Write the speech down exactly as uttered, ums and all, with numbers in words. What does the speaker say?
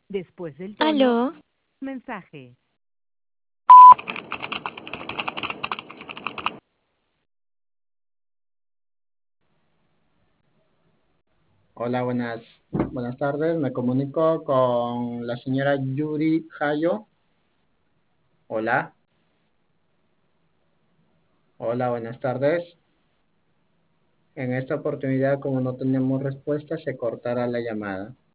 Después del tono, Aló, mensaje. Hola, buenas, buenas tardes. Me comunico con la señora Yuri Hayo. Hola, hola, buenas tardes. En esta oportunidad, como no tenemos respuesta, se cortará la llamada.